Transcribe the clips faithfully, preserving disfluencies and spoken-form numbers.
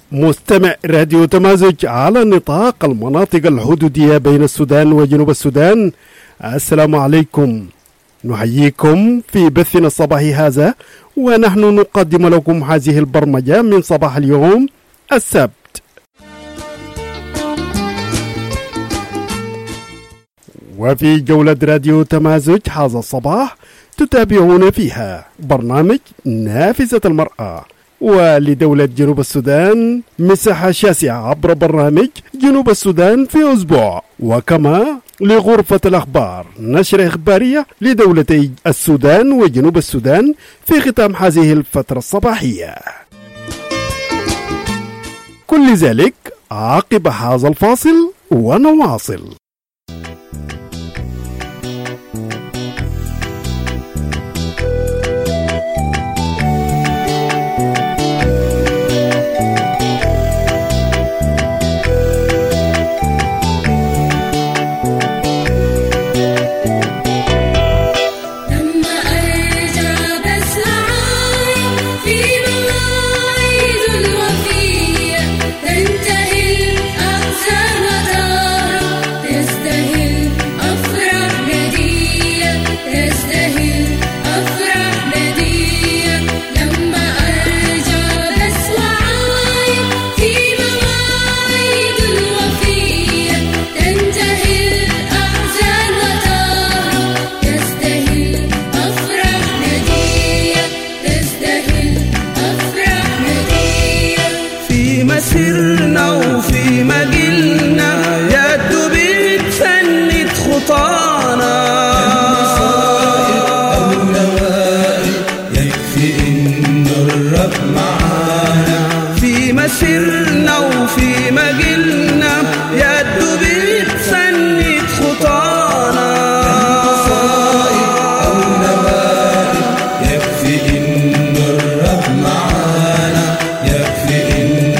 مستمع راديو تمازج على نطاق المناطق الحدودية بين السودان وجنوب السودان، السلام عليكم. نحييكم في بثنا الصباحي هذا، ونحن نقدم لكم هذه البرمجة من صباح اليوم السبت. وفي جولة راديو تمازج هذا الصباح تتابعون فيها برنامج نافذة المرأة، ولدولة جنوب السودان مساحة شاسعة عبر برنامج جنوب السودان في أسبوع، وكما لغرفة الأخبار نشرة إخبارية لدولتي السودان وجنوب السودان في ختام هذه الفترة الصباحية. كل ذلك عقب هذا الفاصل ونواصل. سرنا وفي مجلنا يد بتسند خطانا، أو نوائب يكفي إن الرب معانا. في مسيرنا وفي مجلنا يد بتسند خطانا، أو نوائب يكفي إن الرب معانا، يكفي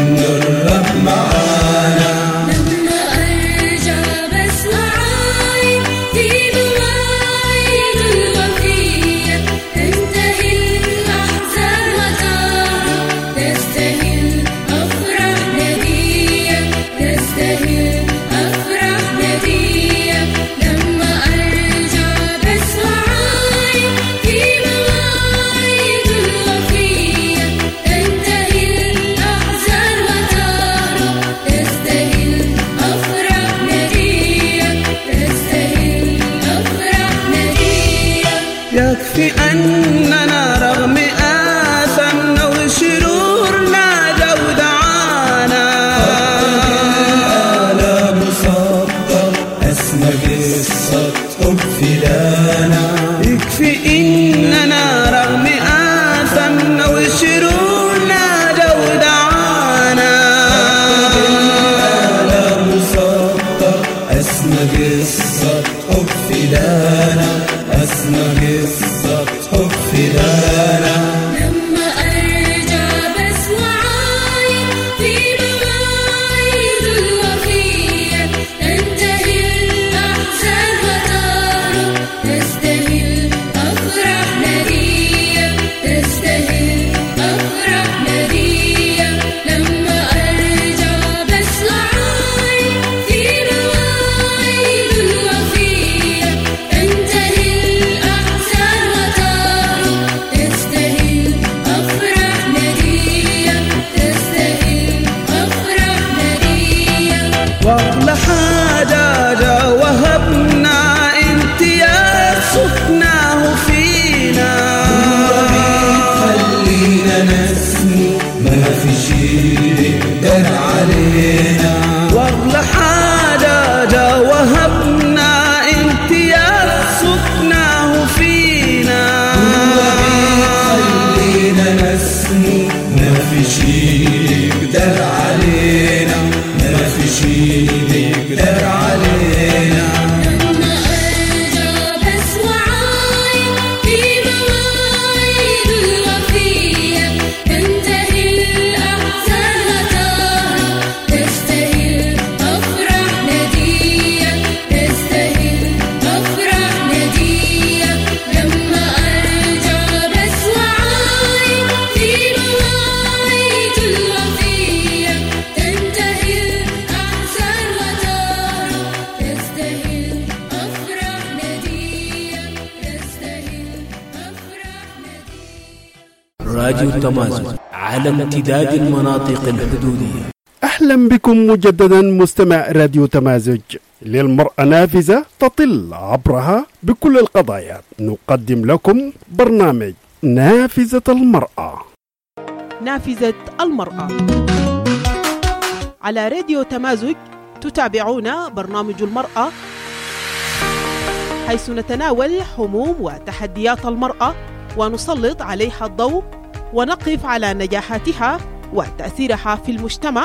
يكفي أننا رغم آثامنا وشرورنا جودعانا، الآلام صدر أسمى قصة حب فدانا. يكفي إننا رغم آثامنا وشرورنا جودعانا، الآلام صدر أسمى قصة حب فدانا، أسمى قصة حب فدانا. لما أرجع بس وعاي في مواعيد الوفية تنتهي الأحزان وتارو، تستهل أفرح ندية، تستهل أفرح ندية. لما أرجع بس وعاي في مواعيد الوفية تنتهي الأحزان وتارو، تستهل راديو تمازج على امتداد المناطق الحدودية. أهلا بكم مجددا مستمع راديو تمازج. للمرأة نافذة تطل عبرها بكل القضايا. نقدم لكم برنامج نافذة المرأة. نافذة المرأة على راديو تمازج. تتابعون برنامج المرأة، حيث نتناول هموم وتحديات المرأة ونسلط عليها الضوء ونقف على نجاحاتها وتأثيرها في المجتمع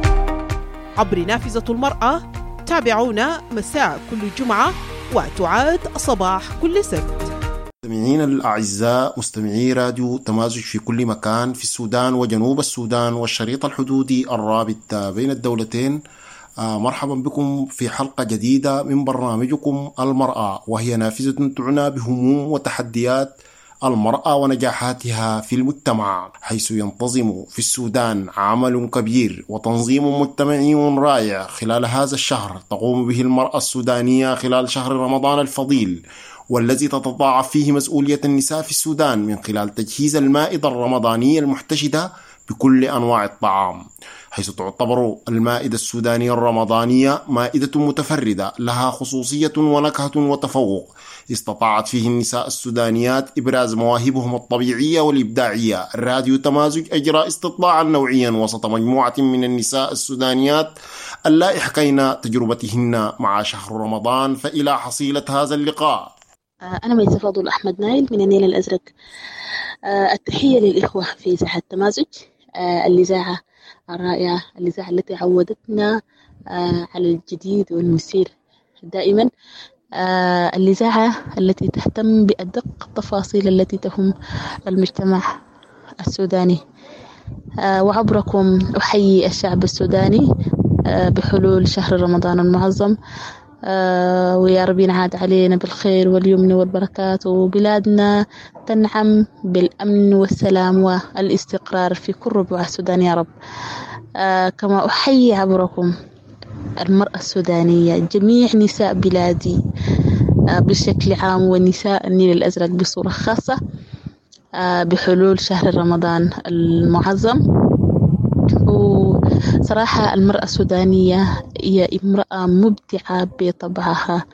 عبر نافذة المرأة. تابعونا مساء كل جمعة وتعاد صباح كل سبت. مستمعينا الأعزاء، مستمعي راديو تمازج في كل مكان في السودان وجنوب السودان والشريط الحدودي الرابط بين الدولتين، آه مرحبا بكم في حلقة جديدة من برنامجكم المرأة، وهي نافذة تعنى بهموم وتحديات المرأة ونجاحاتها في المجتمع، حيث ينتظم في السودان عمل كبير وتنظيم مجتمعي رائع خلال هذا الشهر تقوم به المرأة السودانية خلال شهر رمضان الفضيل، والذي تتضاعف فيه مسؤولية النساء في السودان من خلال تجهيز المائدة الرمضانية المحتشدة بكل أنواع الطعام، حيث تعتبر المائدة السودانية الرمضانية مائدة متفردة لها خصوصية ونكهة وتفوق استطاعت فيه النساء السودانيات إبراز مواهبهم الطبيعية والإبداعية. راديو تمازج أجرى استطلاعا نوعيا وسط مجموعة من النساء السودانيات اللائي حكينا تجربتهن مع شهر رمضان. فإلى حصيلة هذا اللقاء. أنا ميسة فاضل أحمد نايل من النيل الأزرق. التحية للإخوة في ساحة تمازج، الإذاعة الرائعة، الإذاعة التي عودتنا على الجديد والمثير دائما، الإذاعة التي تهتم بأدق التفاصيل التي تهم المجتمع السوداني. وعبركم أحيي الشعب السوداني بحلول شهر رمضان المعظم، ويا رب ينعاد علينا بالخير واليمن والبركات، وبلادنا تنعم بالأمن والسلام والاستقرار في كل ربوع السودان يا رب. كما أحيي عبركم المرأة السودانية، جميع نساء بلادي بشكل عام ونساء النيل الأزرق بصورة خاصة بحلول شهر رمضان المعظم. وصراحة المرأة السودانية هي امرأة مبدعة بطبعها،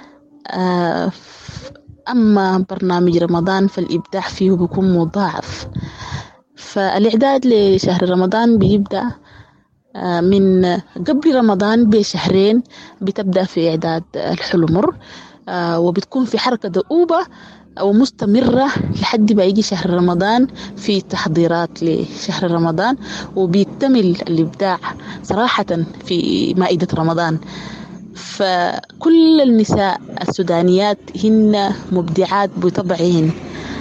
أما برنامج رمضان فالإبداع فيه بيكون مضاعف. فالإعداد لشهر رمضان بيبدأ من قبل رمضان بشهرين، بتبدأ في إعداد الحلمر، وبتكون في حركة دؤوبة ومستمرة لحد ما يجي شهر رمضان في تحضيرات لشهر رمضان، وبيكتمل الإبداع صراحة في مائدة رمضان. فكل النساء السودانيات هن مبدعات بطبعهن.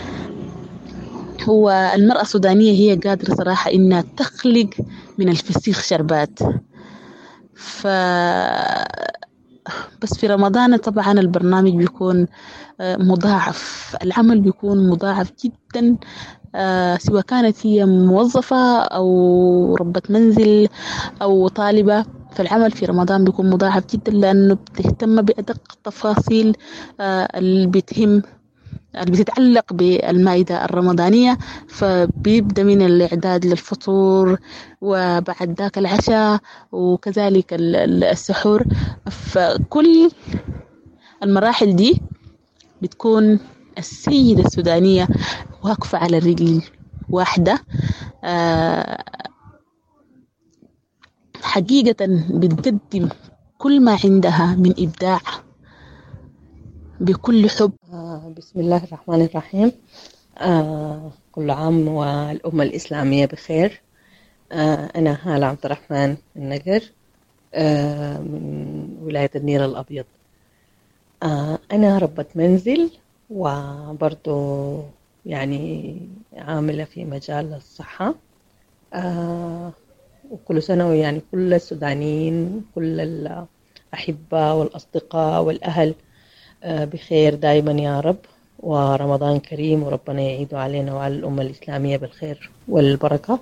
هو المرأة السودانية هي قادرة صراحة إنها تخلق من الفسيخ شربات. ف بس في رمضان طبعا البرنامج بيكون مضاعف، العمل بيكون مضاعف جدا، سواء كانت هي موظفة أو ربة منزل أو طالبة، فالعمل في رمضان بيكون مضاعف جدا لأنه بتهتم بأدق التفاصيل اللي بتهم اللي بتتعلق بالمائدة الرمضانية. فبيبدأ من الإعداد للفطور وبعد ذاك العشاء وكذلك السحور. فكل المراحل دي بتكون السيدة السودانية واقفة على رجل واحدة، حقيقة بتقدم كل ما عندها من إبداع بكل حب. آه بسم الله الرحمن الرحيم. آه كل عام والأمة الإسلامية بخير. آه أنا هالة عبد الرحمن النجر، آه من ولاية النيل الأبيض. آه أنا ربة منزل وبرضو يعني عاملة في مجال الصحة. آه وكل سنة يعني كل السودانيين، كل الأحبة والأصدقاء والأهل بخير دائما يا رب، ورمضان كريم وربنا يعيد علينا وعلى الأمة الإسلامية بالخير والبركة.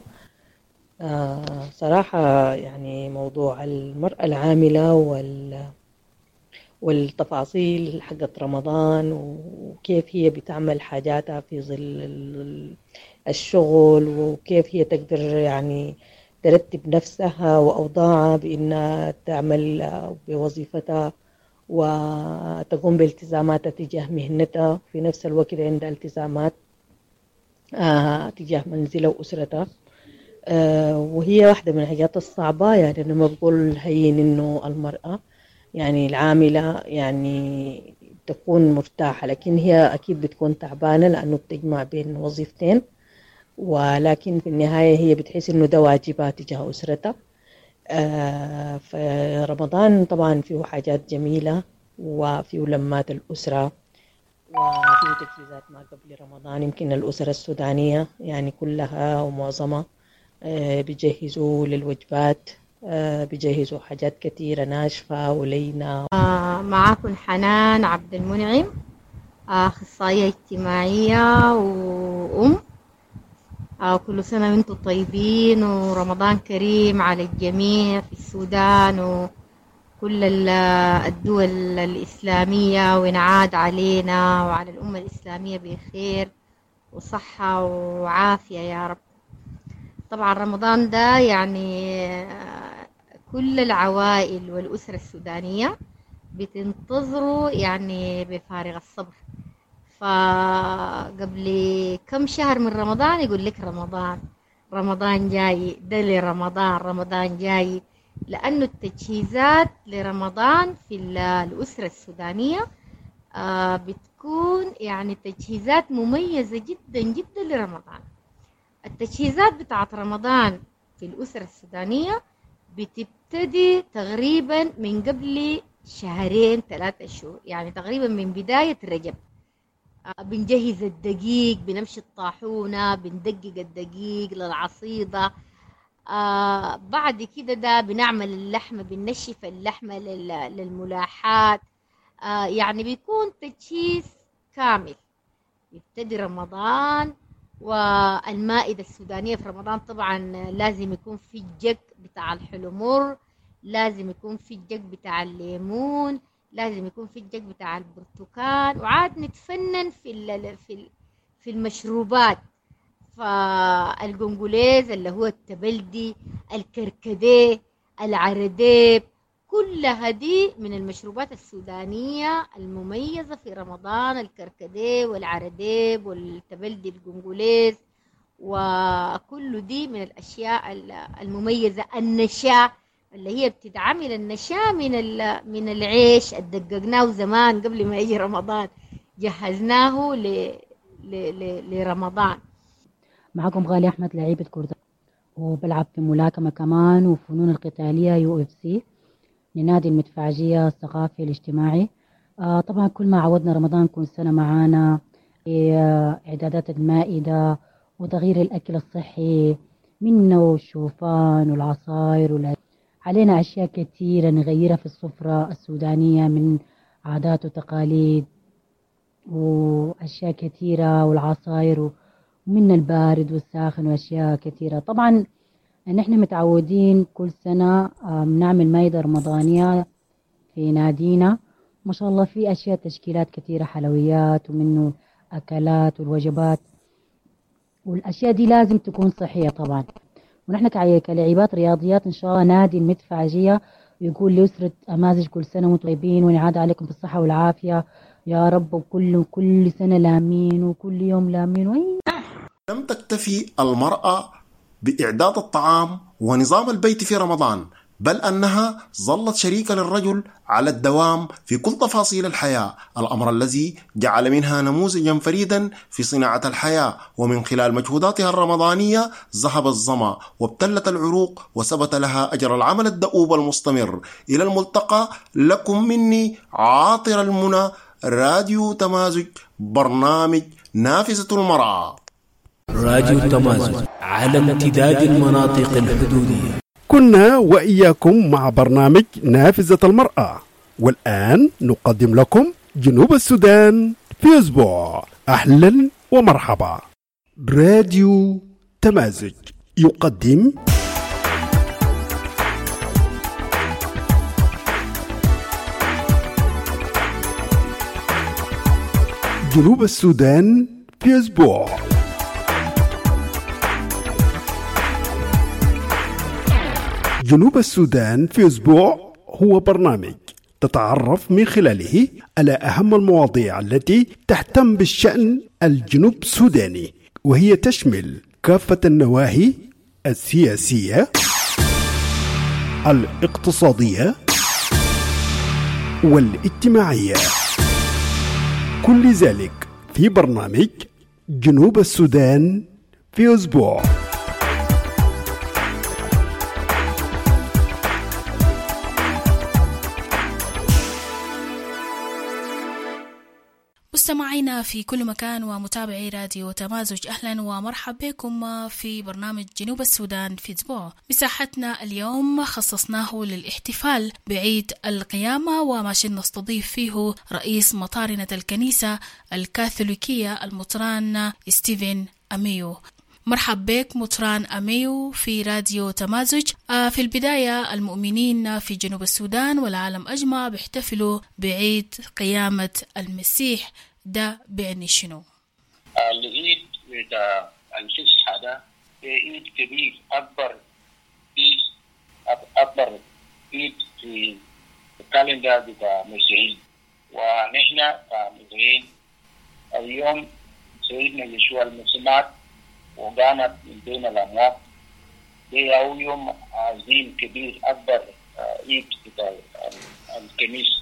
صراحة يعني موضوع المرأة العاملة والتفاصيل حقت رمضان وكيف هي بتعمل حاجاتها في ظل الشغل، وكيف هي تقدر يعني ترتب نفسها وأوضاعها بأنها تعمل بوظيفتها وتقوم بالتزاماتها تجاه مهنتها، في نفس الوقت عندها التزامات آه تجاه منزلها وأسرتها. آه وهي واحدة من الحاجات الصعبة، يعني أنا ما بقول هين إنه المرأة يعني العاملة يعني تكون مرتاحة، لكن هي أكيد بتكون تعبانة لأنه بتجمع بين وظيفتين، ولكن في النهاية هي بتحس إنه ده واجبها تجاه أسرتها. آه فرمضان طبعا فيه حاجات جميلة وفيه لمات الأسرة وفيه تجهيزات ما قبل رمضان. يمكن الأسرة السودانية يعني كلها ومعظمها آه بيجهزوا للوجبات، آه بيجهزوا حاجات كثيرة ناشفة ولينة. آه معاكم حنان عبد المنعم، أخصائية اجتماعية وأم. آه كل سنة وانتم طيبين ورمضان كريم على الجميع في السودان وكل الدول الإسلامية، وينعاد علينا وعلى الأمة الإسلامية بخير وصحة وعافية يا رب. طبعا رمضان ده يعني كل العوائل والأسرة السودانية بتنتظروا يعني بفارغ الصبر. فقبل كم شهر من رمضان يقول لك رمضان رمضان جاي، ده لرمضان رمضان جاي، لأنه التجهيزات لرمضان في الأسرة السودانية بتكون يعني تجهيزات مميزة جدا جدا لرمضان. التجهيزات بتاعت رمضان في الأسرة السودانية بتبتدي تقريبا من قبل شهرين ثلاثة شهور، يعني تقريبا من بداية رجب. بنجهز الدقيق، بنمشي الطاحونة، بندقق الدقيق للعصيدة. آه بعد كده ده بنعمل اللحمة، بننشف اللحمة للملاحات. آه يعني بيكون تجهيز كامل. يبتدي رمضان، والمائدة السودانية في رمضان طبعا لازم يكون في الجق بتاع الحلمر، لازم يكون في الجق بتاع الليمون، لازم يكون في الجق بتاع البرتقال، وعاد نتفنن في في في المشروبات. فالقنقليز اللي هو التبلدي، الكركديه، العرديب، كل هذه من المشروبات السودانية المميزة في رمضان. الكركديه والعرديب والتبلدي القنقليز، وكل دي من الأشياء المميزة. النشاء اللي هي بتتعمل النشاء من من العيش الدققناه زمان قبل ما يجي رمضان، جهزناه ل لرمضان. معكم غالي أحمد، لعيبة كرة وبلعب في ملاكمة كمان وفنون القتالية يو اف سي لنادي المدفعجية الثقافي الاجتماعي. آه طبعا كل ما عودنا رمضان كل سنة معانا آه إعدادات المائدة وتغيير الأكل الصحي منه الشوفان والعصاير ولا علينا أشياء كثيرة نغيرها في السفرة السودانية من عادات وتقاليد وأشياء كثيرة والعصاير ومن البارد والساخن وأشياء كثيرة. طبعا نحن متعودين كل سنة بنعمل مائدة رمضانية في نادينا، ما شاء الله في أشياء تشكيلات كثيرة، حلويات ومنه أكلات والوجبات، والأشياء دي لازم تكون صحية طبعا. ونحن كلاعبات رياضيات إن شاء الله نادي المدفعجية يقول لأسرة أمازج كل سنة وانتم طيبين ونعاد عليكم بالصحة والعافية يا رب، وكل كل سنة لامين وكل يوم لامين. وين لم تكتفي المرأة بإعداد الطعام ونظام البيت في رمضان، بل أنها ظلت شريكة للرجل على الدوام في كل تفاصيل الحياة، الأمر الذي جعل منها نموذجا فريدا في صناعة الحياة. ومن خلال مجهوداتها الرمضانية ذهب الظما وابتلت العروق وثبت لها أجر العمل الدؤوب المستمر. إلى الملتقى، لكم مني عاطر المنى، راديو تمازج، برنامج نافذة المرأة. راديو تمازج على امتداد المناطق الحدودية. كنا وإياكم مع برنامج نافذة المرأة، والآن نقدم لكم جنوب السودان في أسبوع. أهلا ومرحبا. راديو تمازج يقدم جنوب السودان في أسبوع. جنوب السودان في أسبوع هو برنامج تتعرف من خلاله على أهم المواضيع التي تهتم بالشأن الجنوب السوداني، وهي تشمل كافة النواحي السياسية، الاقتصادية والاجتماعية، كل ذلك في برنامج جنوب السودان في أسبوع. مستمعينا في كل مكان ومتابعي راديو تمازج، أهلا ومرحبا بكم في برنامج جنوب السودان في أسبوع. مساحتنا اليوم خصصناه للاحتفال بعيد القيامة، وما شئنا نستضيف فيه رئيس مطارنة الكنيسة الكاثوليكية المطران ستيفن أميو. مرحبا بك مطران أميو في راديو تمازج. في البداية المؤمنين في جنوب السودان والعالم أجمع بيحتفلوا بعيد قيامة المسيح، ده بعني شنو؟ العيد بتاع الفصح ده عيد كبير، أكبر عيد أكبر عيد في الكالندر بتاع المسيحيين، ونحن كمسيحيين اليوم سيدنا يسوع المسيح وقامت من بين الأموات، ده هو يوم عظيم كبير، أكبر عيد بتاع الكنيسة.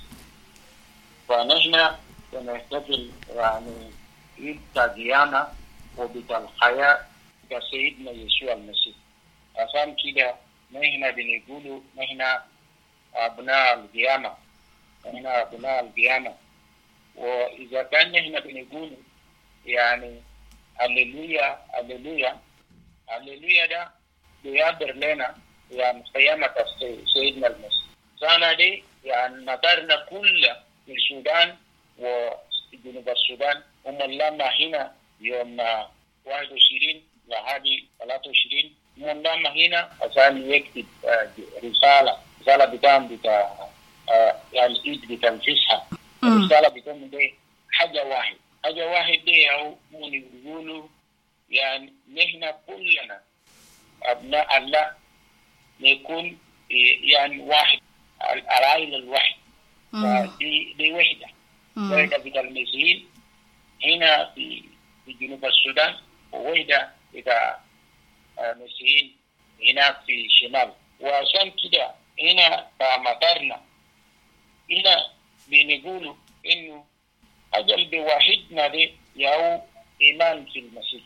فنحن بنحتفل يعني عيد القيامة وبتاع الحياة بتاع سيدنا يسوع المسيح. عشان كده نحن بنقول نحن أبناء القيامة، نحن أبناء القيامة. وإذا كان نحن بنقول يعني هللويا هللويا هللويا، ده بيعبر لنا يعني قيامة سيدنا المسيح. سنة دي يعني مطارنا كلها في السودان وجنوب السودان هم لما هنا يوم واحد وعشرين لحد ثلاثة وعشرين، هم لما هنا عشان يكتب رسالة رسالة بتاعهم بتاع يعني العيد بتاع الفصح. الرسالة بتاعهم دي حاجة واحد حاجة واحد دي أو من يقولوا يعني نحن كلنا أبناء الله نكون يعني واحد، العائلة الواحد. دي دي وحدة وحدة بتاع المسيحيين هنا في في جنوب السودان، ووحدة بتاع المسيحيين هناك في الشمال. وعشان كده هنا بمطارنا هنا بنقولوا إنه أجل بواحدنا دي يهو إيمان في المسيح.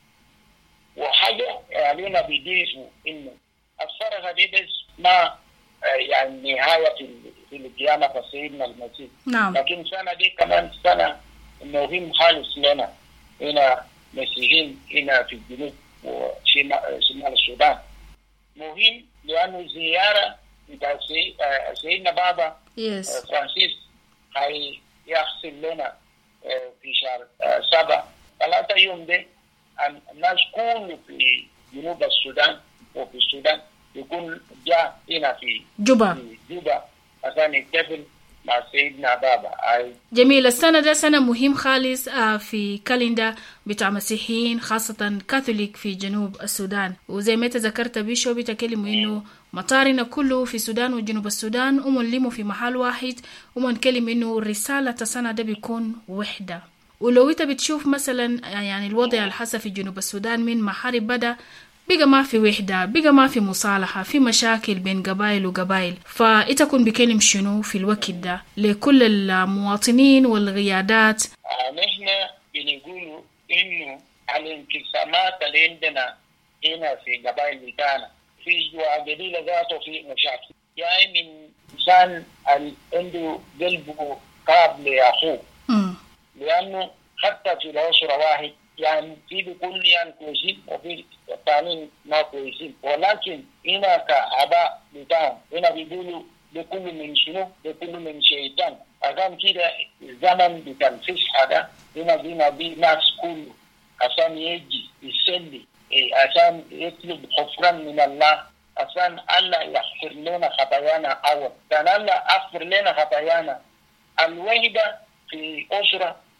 وحاجة علينا بيضيفوا إنه الفرق دي بس ما يعني نهاية في القيامة في سيدنا المسيح. نعم. لكن سنة دي كمان سنة مهم خالص لنا هنا مسيحيين هنا في الجنوب وشمال السودان. مهم لأنه زيارة بتاع سيدنا بابا yes. فرانسيس هاي يحصل لنا في شهر سبعة ثلاثة يوم ده. الناس كله في جنوب السودان وفي السودان يكون جاء هنا في جوبا في جوبا عشان يحتفل مع سيدنا بابا. أي جميل. السنة ده سنة مهم خالص في كالندا بتاع مسيحيين خاصة كاثوليك في جنوب السودان. وزي ما تذكرت بيشو بيتكلموا إنه مطارنا كله في السودان وجنوب السودان ومنلموا في محل واحد، ومنكلم إنه رسالة السنة ده بيكون وحدة. ولو انت بتشوف مثلا يعني الوضع الحصل في جنوب السودان من محارب بدأ بقى ما في وحدة، بقى ما في مصالحة، في مشاكل بين قبائل وقبائل. فإتكون بكلم شنو في الوقت ده لكل المواطنين والقيادات؟ آه نحن بنقولوا إنه الانقسامات اللي عندنا هنا في قبائل بتاعنا في جوا قبيلة ذاته في مشاكل، يعني من إنسان عنده قلبه قابل لأخوه، لأنه حتى في الأسرة واحد يعني في بكل يعني كويسين وفي الثانيين ما كويسين. ولكن هنا كأباء بتاعهم هنا بيقولوا بكل من شنو بكل من شيطان. عشان كده الزمن بتاع الفصح ده هنا بينا بي ناس كله عشان يجي يصلي عشان يطلب غفران من الله، عشان الله يغفر لنا خطايانا. أول كان الله أغفر لنا خطايانا. الوحدة في أسرة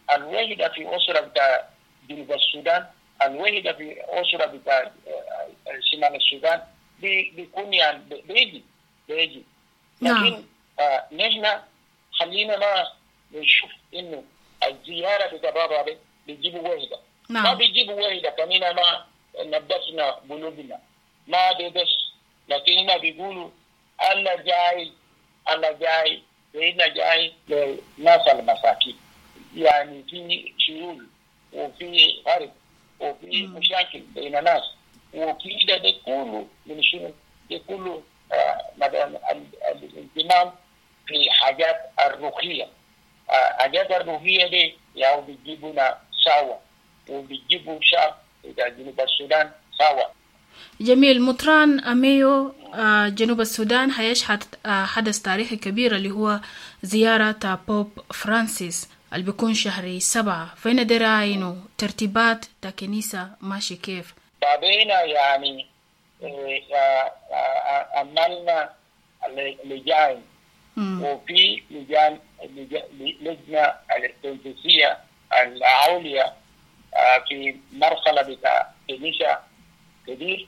الوحدة في أسرة بتاع جنوب السودان، الوحدة في أسرة بتاع شمال السودان بيكون يعني بيجي بيجي لكن آه نحن خلينا ما نشوف إنه الزيارة بتاع بابا بيجيبوا وحدة. نعم. ما بيجيبوا وحدة كمينا ما نبسنا قلوبنا ما بيبس، لكن ما بيقولوا الله جاي الله جاي سيدنا جاي لناس المساكين، يعني في شيول وفي غرب وفي مم. مشاكل بين الناس، وكده ده كله من شنو؟ ده كله آه مثلا الاهتمام في حاجات الروحية. آه حاجات الروحية دي يعني بيجيبونا سوا وبيجيبوا شعب بتاع جنوب السودان سوا. جميل. مطران أميو جنوب السودان هيشهد حدث تاريخي كبير اللي هو زيارة بوب فرانسيس اللي بيكون شهر سبعة، فين دراينو ترتيبات تا كنيسة ماشي كيف؟ بعدين يعني عملنا لجان وفي لجان لجنة التنفيذية العليا في مرحلة بتاع كنيسة كبير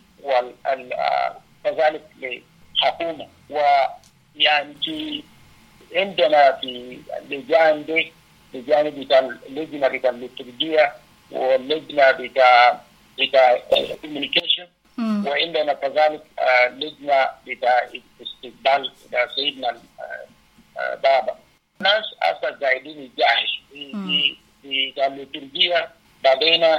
وكذلك لحكومة، ويعني في عندنا في اللجان دي لجان بتاع اللجنة بتاع الليتورجية واللجنة بتاع بتاع communication، وعندنا كذلك لجنة بتاع استقبال بتاع سيدنا بابا. ناس أصلا قاعدين يجهز في في الليتورجية، بعدين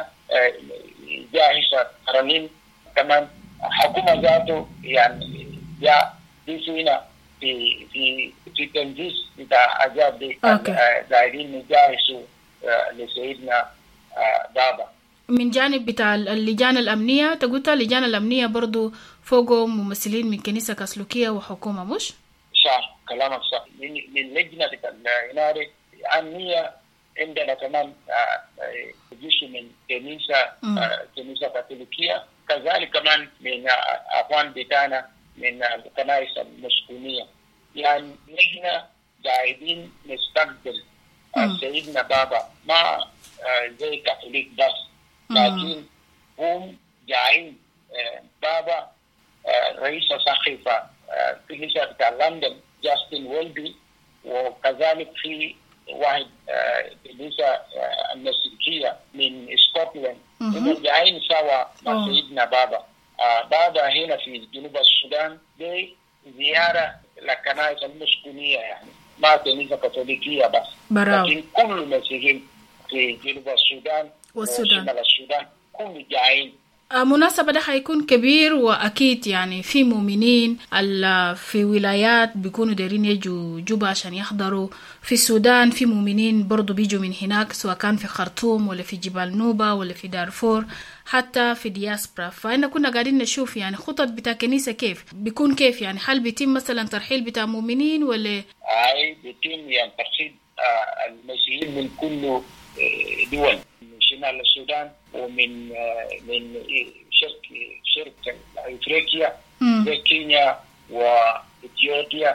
جاهزة قرنين كمان حكومة ذاته يعني جاء بيسوينا في في في تنفيذ بتاع أجاب دي قاعدين نجهزوا لسيدنا بابا. من جانب بتاع اللجان الأمنية تقولت اللجان الأمنية برضو فوقهم ممثلين من كنيسة كاثوليكية وحكومة مش؟ صح كلامك صح. من لجنة العناية الأمنية عندنا كمان جيش من كنيسة كنيسة كاثوليكية، كذلك كمان من أخوان بتاعنا من الكنائس المسكونية. يعني نحن قاعدين نستقبل سيدنا بابا ما زي كاثوليك بس، لكن هم جايين بابا رئيس ساقفة كنيسة بتاع لندن جاستن ويلبي، وكذلك في واحد كنيسة المسيحية من اسكتلند، هم جايين سوا مع سيدنا بابا. بابا هنا في جنوب السودان دي زيارة للكنائس المسكونية، يعني ما كنيسة كاثوليكية بس، براو. لكن كل المسيحيين في جنوب السودان والسودان السودان كل جايين. مناسبة ده حيكون كبير، وأكيد يعني في مؤمنين في ولايات بيكونوا دايرين يجوا جوبا عشان يحضروا، في السودان في مؤمنين برضو بيجوا من هناك سواء كان في خرطوم ولا في جبال نوبة ولا في دارفور حتى في دياسبرا. فإحنا كنا قاعدين نشوف يعني خطط بتاع كنيسة كيف بيكون كيف يعني هل بيتم مثلا ترحيل بتاع مؤمنين ولا؟ أي بيتم يعني ترحيل آه المسيحيين من كل دول، من شمال السودان ومن من شرق شرق افريقيا زي كينيا واثيوبيا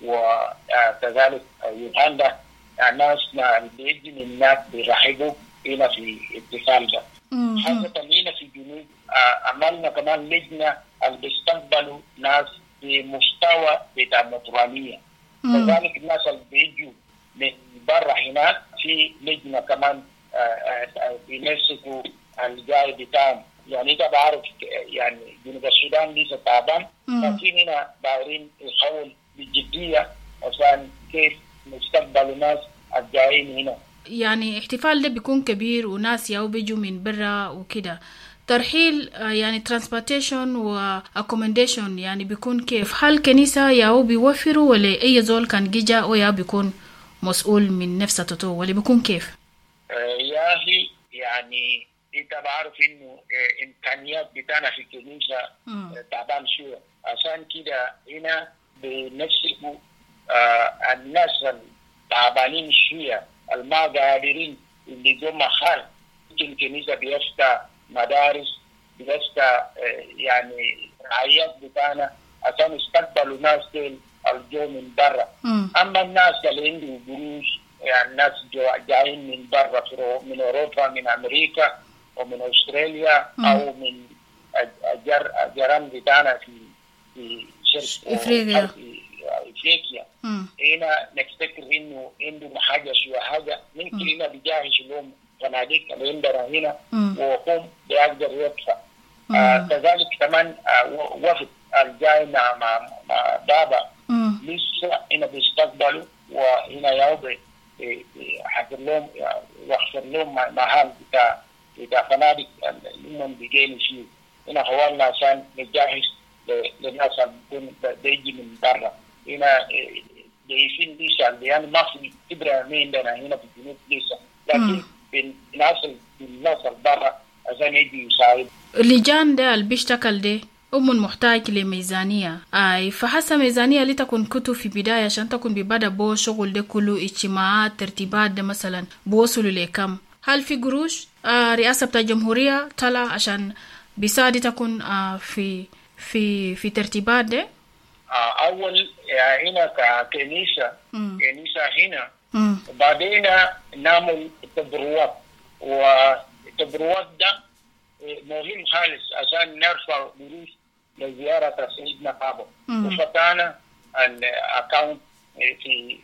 وكذلك يوغندا. الناس بيجي من هناك بيرحبوا هنا في الاحتفال ده. حتى هنا في الجنوب عملنا كمان لجنه اللي بيستقبلوا ناس بمستوى بتاع مطرانيه، كذلك الناس اللي بيجوا من برا هناك في لجنه كمان بيمسكوا الجاي بتاعهم. يعني انت بعرف يعني جنوب السودان لسه تعبان، لكن هنا دايرين يحاول بجديه عشان كيف نستقبل ناس الجايين هنا. يعني احتفال ده بيكون كبير وناس ياو بيجوا من برا وكده. ترحيل يعني ترانسبورتيشن واكومنديشن يعني بيكون كيف؟ هل كنيسة ياو بيوفروا ولا اي زول كان جيجا او يا بيكون مسؤول من نفسه تطو ولا بيكون كيف؟ يا أخي يعني أنت بعرف إنه إمكانيات بتاعنا في الكنيسة تعبان شوية، عشان كده هنا بنفسه الناس تعبانين شوية الما قادرين اللي جو محل. الكنيسة بيفتح مدارس بيفتح يعني رعايات بتاعنا عشان يستقبلوا ناس دول الجو من برا. أما الناس اللي عندهم قروش يعني ناس جايين من برا من أوروبا من أمريكا ومن أستراليا م. أو من أجر أجران بتاعنا في في شرق إفريقيا إفريقيا هنا نفتكر إنه عنده حاجة شو حاجة ممكن هنا بيجهز لهم فنادق اللي عندنا هنا وهم بيقدر يدفع آه كذلك كمان آه وفد الجاي مع مع مع بابا لسه هنا بيستقبلوا وهنا يوضع حضر لهم وحفر لهم محل بتاع بتاع فنادق اللي هم بيجيني فيه هنا حوالنا عشان نجهز للناس اللي بيجي من برا هنا جايين لسه يعني ما في كبرى عندنا هنا في الجنوب لسه لكن الناس الناس برا عشان يجي يساعد. اللجان ده اللي بيشتغل ده أم محتاج لميزانية أي فحسب ميزانية لتكون كتو في بداية عشان تكون ببدأ بو شغل ده كله اجتماعات ترتيبات ده مثلا بوصلوا لكم هل في قروش آه رئاسة بتاع الجمهورية طلع عشان بيساعد تكون آه في في في ترتيبات ده؟ آه أول هنا ككنيسة كنيسة هنا بعدين نعمل تبروات والتبروات ده مهم خالص عشان نرفع دروس لزيارة سيدنا بابا وفتحنا الأكاونت في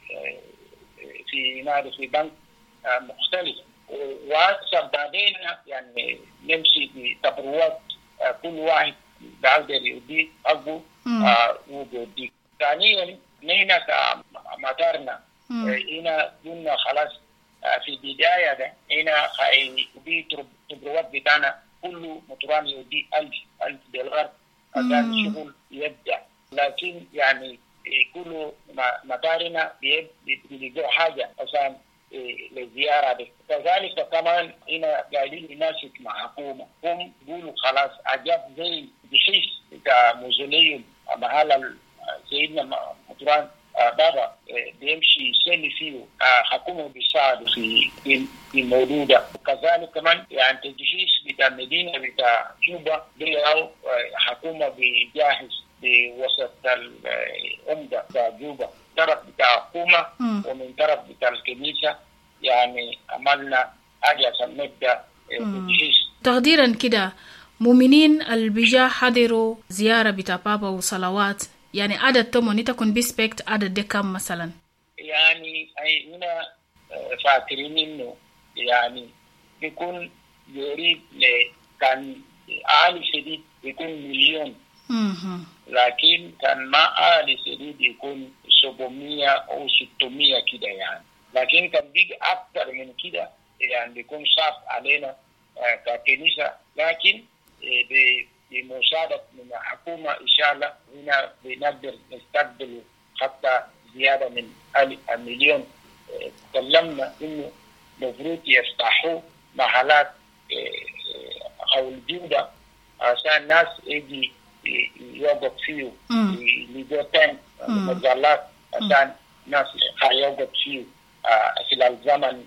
في نادي في بنك مختلف وهسه بعدين يعني نمشي بتبروات كل واحد بقدر يدي أبو وبيدي. ثانيا نحن كمدارنا هنا قلنا خلاص في البداية ده هنا هيدي تبروات بتاعنا كله مطران يدي ألف ألف دولار عشان الشغل يبدأ لكن يعني كله مدارنا بيلقوا حاجة عشان للزيارة دي. كذلك كمان هنا قاعدين نناسك مع حكومة هم يقولوا خلاص عجب زي بحيث بتاع موزوليوم محل سيدنا مطران بابا بيمشي يسلي فيه حكومة بيساعد في في الموضوع ده. وكذلك كمان يعني تجهيز بتاع مدينة بتاع جوبا بيلاقوا حكومة بيجهز بوسط الأمدة بتاع جوبا طرف بتاع حكومة ومن طرف بتاع الكنيسة يعني عملنا حاجة عشان نبدأ تجهيز. تقديرا كده مؤمنين البيجا حضروا زيارة بتاع بابا وصلوات يعني عدد تموني تكون بيسبكت عدد ده كم مثلا؟ يعني هنا فاكرين انه يعني بيكون قريب كان عالي شديد يكون مليون لكن كان ما عالي شديد يكون سبعمية او ستمية كده يعني لكن كان بيجي اكتر من كده يعني بيكون صعب علينا ككنيسة لكن بمساعدة من الحكومة إن شاء الله هنا بنقدر نستقبل حتى زيادة من المليون. تكلمنا إنه المفروض يفتحوا محلات حول جودة عشان الناس يجي يوقف فيه لجوتين مجالات عشان الناس يوقف فيه خلال زمن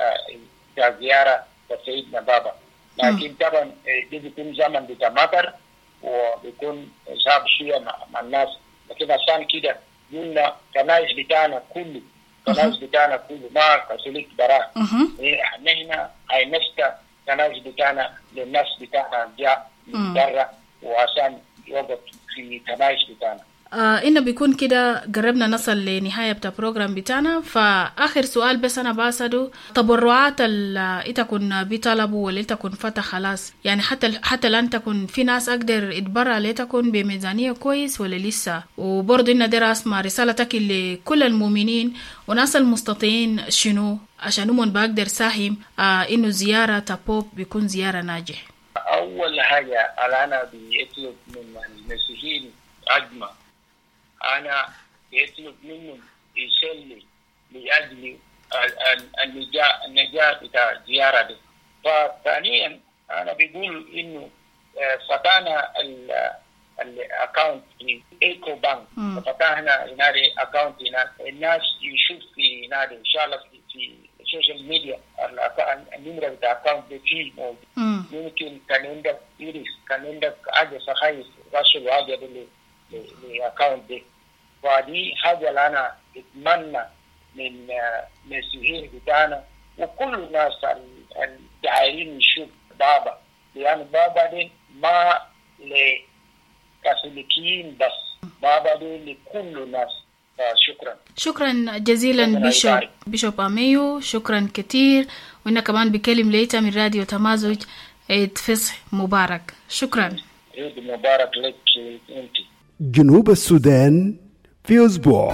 زيارة سيدنا بابا. لكن طبعا دي بيكون زمن بتاع مطر وبيكون صعب شويه مع الناس لكن عشان كده قلنا كنايس بتاعنا كله كنايس بتاعنا كله ما كاثوليك براه نحن هنفتح كنايس بتاعنا للناس بتاعنا جاء من برا وعشان يوقف في كنايس بتاعنا. آه إنه بيكون كده قربنا نصل لنهاية بتاع بروجرام بتاعنا فآخر سؤال بس أنا باسده تبرعات اللي تكون بيطلبوا واللي تكون فتح خلاص يعني حتى حتى لن تكون في ناس أقدر يتبرع اللي تكون بميزانية كويس ولا لسه وبرضه إن ده اسمع رسالتك لكل المؤمنين وناس المستطيعين شنو عشان هم بقدر ساهم آه إنه زيارة تابوب بيكون زيارة ناجح. أول حاجة أنا بيطلب من المسيحيين أجمع أنا يطلب منهم يصلي لأجل النجاة النجاة بتاع الزيارة دي. فثانيا أنا بقول إنه فتحنا الأكاونت في إيكو بانك فتحنا هنادي أكاونت هنا الناس يشوف في هنادي إن شاء الله في في السوشيال ميديا النمرة بتاع أكاونت ده فيه موجود يمكن كان عندك إيريس كان عندك حاجة صحيح راسل حاجة للأكاونت دي. ودي حاجة اللي أنا أتمنى من مسيحيين بتاعنا وكل الناس الداعين يشوف بابا، لأن بابا دي ما لكاثوليكيين بس، بابا دي لكل الناس. شكرا شكرا جزيلا بيشوب بيشوب أميو، شكرا كتير. وإنا كمان بكلم ليتا من راديو تمازج، عيد فصح مبارك. شكرا. عيد مبارك لك انت. جنوب السودان في أسبوع.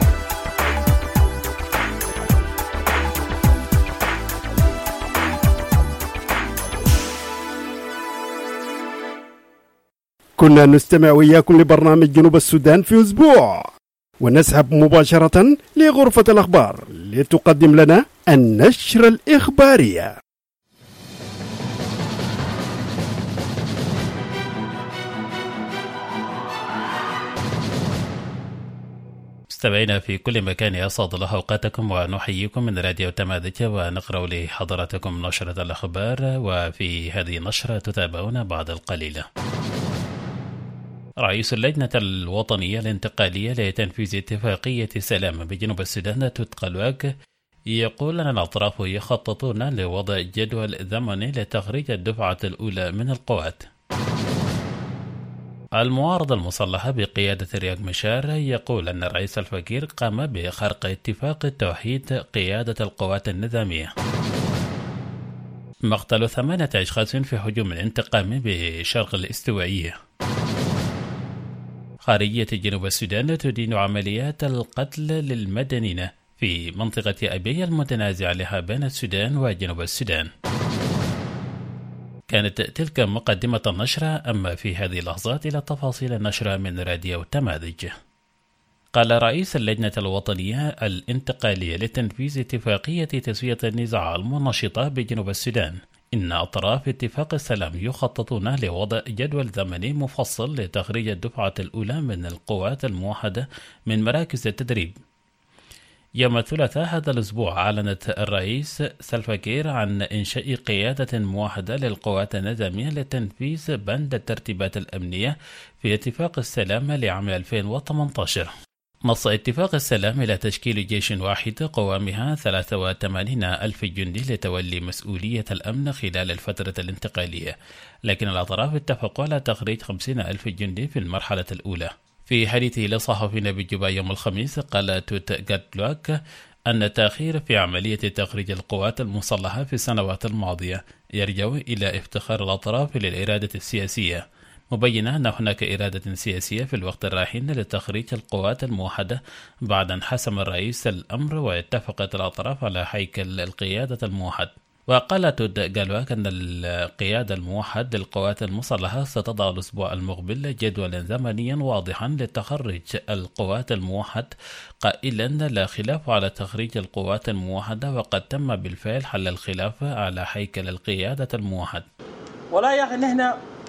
كنا نستمع وياكم لبرنامج جنوب السودان في أسبوع، ونسحب مباشرة لغرفة الأخبار لتقدم لنا النشرة الإخبارية. مستمعينا في كل مكان، أسعد الله أوقاتكم ونحييكم من راديو تمازج، ونقرأ لحضراتكم نشرة الأخبار. وفي هذه النشرة تتابعون بعد القليل. رئيس اللجنة الوطنية الانتقالية لتنفيذ اتفاقية السلام بجنوب السودان تتقلواك يقول أن الأطراف يخططون لوضع جدول زمني لتخريج الدفعة الأولى من القوات. المعارضة المسلحة بقيادة رياض مشار يقول أن الرئيس الفقير قام بخرق اتفاق توحيد قيادة القوات النظامية. مقتل ثمانية أشخاص في هجوم انتقامي بشرق الاستوائية. خارجية جنوب السودان تدين عمليات القتل للمدنيين في منطقة أبي المتنازع لها بين السودان وجنوب السودان. كانت تلك مقدمة النشرة، أما في هذه اللحظات إلى تفاصيل النشرة من راديو تمازج. قال رئيس اللجنة الوطنية الانتقالية لتنفيذ اتفاقية تسوية النزاع المنشطة بجنوب السودان إن أطراف اتفاق السلام يخططون لوضع جدول زمني مفصل لتخريج الدفعة الأولى من القوات الموحدة من مراكز التدريب. يوم الثلاثاء هذا الأسبوع أعلنت الرئيس سلفا كير عن إنشاء قيادة موحدة للقوات النظامية لتنفيذ بند الترتيبات الأمنية في اتفاق السلام لعام ألفين وثمانية عشر. نص اتفاق السلام إلى تشكيل جيش واحد قوامها ثلاثة وثمانين ألف جندي لتولي مسؤولية الأمن خلال الفترة الانتقالية، لكن الأطراف اتفقوا على تخريج خمسين ألف جندي في المرحلة الأولى. في حديثه لصحفيين بجوبا يوم الخميس قال توت جاتلوك أن التأخير في عملية تخريج القوات المسلحة في السنوات الماضية يرجع إلى افتخار الأطراف للإرادة السياسية، مبينة أن هناك إرادة سياسية في الوقت الراهن لتخريج القوات الموحدة بعد أن حسم الرئيس الأمر واتفقت الأطراف على هيكل القيادة الموحد. وقال تود جالواك أن القيادة الموحد للقوات المسلحة ستضع الأسبوع المقبل جدولا زمنيا واضحا لتخرج القوات الموحد، قائلا لا خلاف على تخريج القوات الموحدة وقد تم بالفعل حل الخلاف على هيكل القيادة الموحد. ولا يا أخي نحن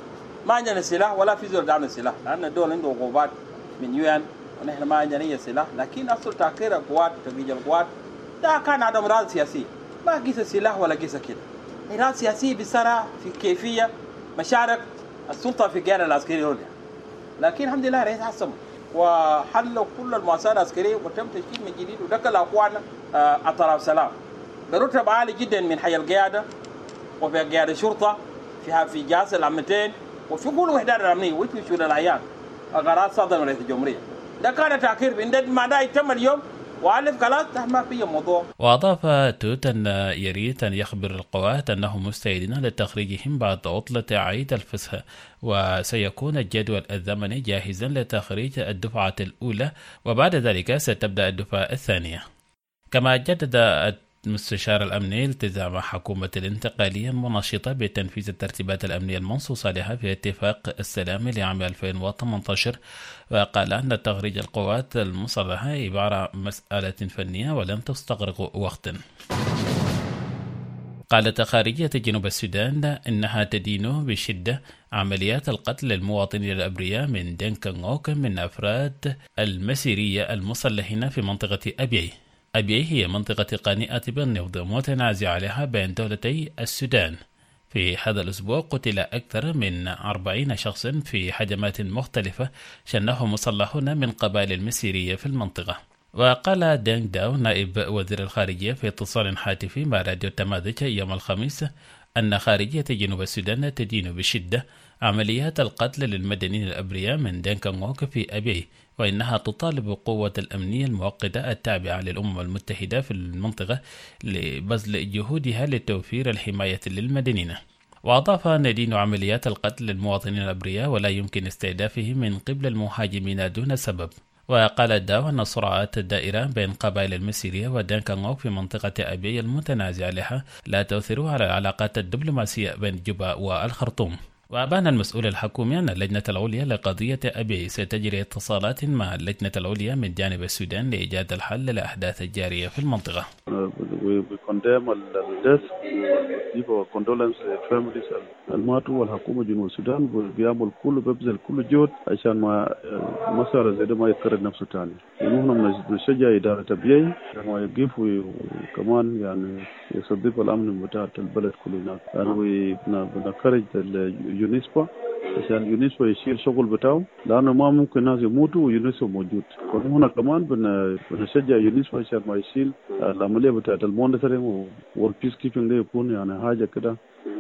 ما عندنا سلاح ولا في زول دعم السلاح، لأن الدول عنده عقوبات من يوان ونحن ما عندنا أي سلاح، لكن أصل تأخير القوات وتخريج القوات ده كان عدم إرادة سياسية، ما قيس السلاح ولا قيس كده. إرادة سياسية بصراحة في كيفية مشارك السلطة في القيادة العسكرية العليا، لكن الحمد لله رئيس حسم وحلوا كل المؤسسات العسكرية وتم تشكيل من جديد ودخل أقوانا أطراف سلام برتب عالي جدا من حي القيادة وفي قيادة الشرطة فيها في جهاز الأمنتين وفي كل وحدات الأمنية وفي شؤون الأعيان أغراض صادرة من رئيس الجمهورية. ده كان تأخير بإن ما ده يتم اليوم وعلف خلاص ما في موضوع. وأضاف توت أن يريد أن يخبر القوات أنهم مستعدين لتخريجهم بعد عطلة عيد الفصح، وسيكون الجدول الزمني جاهزا لتخريج الدفعة الأولى وبعد ذلك ستبدأ الدفعة الثانية. كما جدد المستشار الأمني التزام حكومة الانتقالية المنشطة بتنفيذ الترتيبات الأمنية المنصوصة لها في اتفاق السلام لعام ألفين وثمانية عشر، وقال أن تخريج القوات المسلحة عبارة عن مسألة فنية ولن تستغرق وقتا. قالت خارجية جنوب السودان إنها تدين بشدة عمليات القتل للمواطنين الأبرياء من دنكنغوك من أفراد المسيرية المسلحين في منطقة أبيي. أبيي هي منطقة قانئة بالنفط متنازعة لها بين دولتي السودان. في هذا الأسبوع قتل أكثر من أربعين شخص في هجمات مختلفة شنهم مسلحون من قبائل المسيرية في المنطقة. وقال دينغ داو نائب وزير الخارجية في اتصال هاتفي مع راديو التماذج يوم الخميس أن خارجية جنوب السودان تدين بشدة عمليات القتل للمدنيين الأبرياء من دينكانغوك في أبي، وإنها تطالب قوة الأمنية المؤقتة التابعة للأمم المتحدة في المنطقة لبذل جهودها لتوفير الحماية للمدنيين. وأضاف ندين عمليات القتل للمواطنين الأبرياء ولا يمكن استهدافه من قبل المهاجمين دون سبب. وقال داو أن الصراعات الدائرة بين قبائل المسيرية ودينكانغوك في منطقة أبي المتنازع لها لا تؤثر على العلاقات الدبلوماسية بين جوبا والخرطوم. وأبان المسؤول الحكومي أن اللجنة العليا لقضية أبي ستجري اتصالات مع اللجنة العليا من جانب السودان لإيجاد الحل للأحداث الجارية في المنطقة. الماتوا والحكومة جنوب السودان بيعمل كل بيبذل كل جهد عشان ما مسألة زي ده ما يتكرر نفسه تاني. ونحن بنشجع إدارة أبي كما يقف وكمان يعني يصدق الأمن بتاع البلد كلنا. يعني بنكرج اليونسبا عشان يونسبا يشيل شغل بتاعه لأنه ما ممكن ناس يموتوا ويونسبا موجود. ونحن كمان بنشجع يونسبا عشان ما يشيل العملية بتاعة المونيتورينج والبيس كيبينج يكون يعني حاجة كده.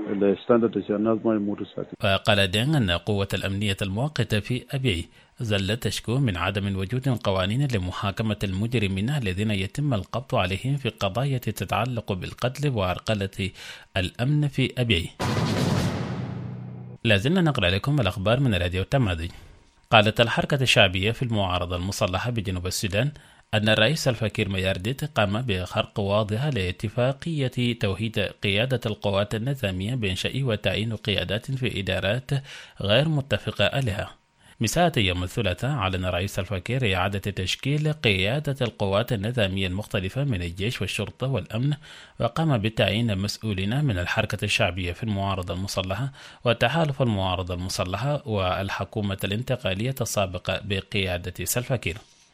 وقال دينغ أن قوة الأمنية المؤقتة في أبي زلت تشكو من عدم وجود قوانين لمحاكمة المجرمين الذين يتم القبض عليهم في قضايا تتعلق بالقتل وعرقلة الأمن في أبي. لازلنا نقرأ لكم الأخبار من راديو التماذج. قالت الحركة الشعبية في المعارضة المسلحة بجنوب السودان أن الرئيس الفكير ميارديت قام بخرق واضحة لاتفاقية توحيد قيادة القوات النظامية بإنشاء وتعيين قيادات في إدارات غير متفقة عليها. مساء يوم الثلاثاء أعلن الرئيس الفكير إعادة تشكيل قيادة القوات النظامية المختلفة من الجيش والشرطة والأمن، وقام بتعيين مسؤولين من الحركة الشعبية في المعارضة المسلحة وتحالف المعارضة المسلحة والحكومة الانتقالية السابقة بقيادة سلفاكير.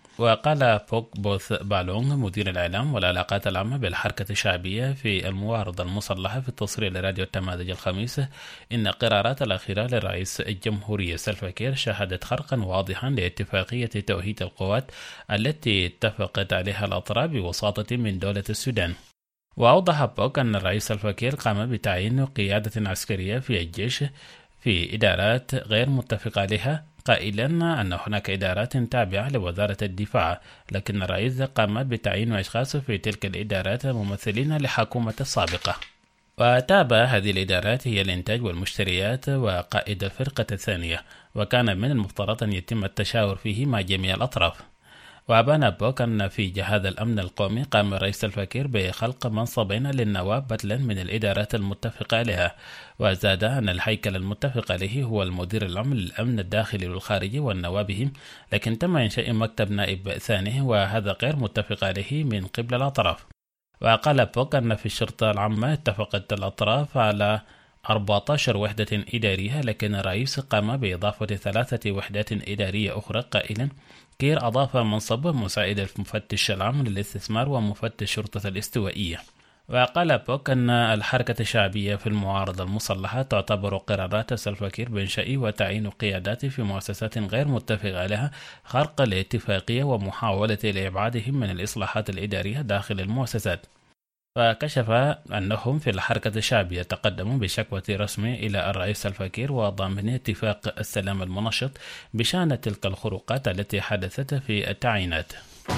وقال بوك بوث بالونغ مدير الإعلام والعلاقات العامة بالحركة الشعبية في المعارضة المسلحة في التصريح لراديو التماذج الخميس إن القرارات الأخيرة لرئيس الجمهورية سلفاكير شهدت خرقا واضحا لاتفاقية توحيد القوات التي اتفقت عليها الأطراف بوساطة من دولة السودان. وأوضح بوك أن الرئيس سلفاكير قام بتعيين قيادة عسكرية في الجيش في إدارات غير متفقة عليها، قائلا أن هناك إدارات تابعة لوزارة الدفاع، لكن الرئيس قام بتعيين أشخاص في تلك الإدارات ممثلين لحكومة السابقة. وتابع هذه الإدارات هي الإنتاج والمشتريات وقائد الفرقة الثانية، وكان من المفترض أن يتم التشاور فيه مع جميع الأطراف. وأبان بوك أن في جهاز الأمن القومي قام الرئيس الفكير بخلق منصبين للنواب بدلا من الإدارات المتفقة عليها، وزاد أن الهيكل المتفق عليه هو المدير العام للأمن الداخلي والخارجي والنوابهم، لكن تم إنشاء مكتب نائب ثاني وهذا غير متفق عليه من قبل الأطراف. وقال بوك أن في الشرطة العامة اتفقت الأطراف على أربعة عشر وحدة إدارية، لكن الرئيس قام بإضافة ثلاثة وحدات إدارية أخرى، قائلا كير أضاف منصب مساعد المفتش العام للاستثمار ومفتش شرطة الاستوائية. وقال بوك أن الحركة الشعبية في المعارضة المسلحة تعتبر قرارات سلفاكير بإنشاء وتعيين قيادات في مؤسسات غير متفق عليها خرق الاتفاقية ومحاولة لإبعادهم من الإصلاحات الإدارية داخل المؤسسات. وكشف أنهم في الحركة الشعبية تقدموا بشكوى رسمي إلى الرئيس الفكير وضامن اتفاق السلام المنشط بشأن تلك الخروقات التي حدثت في التعيينات.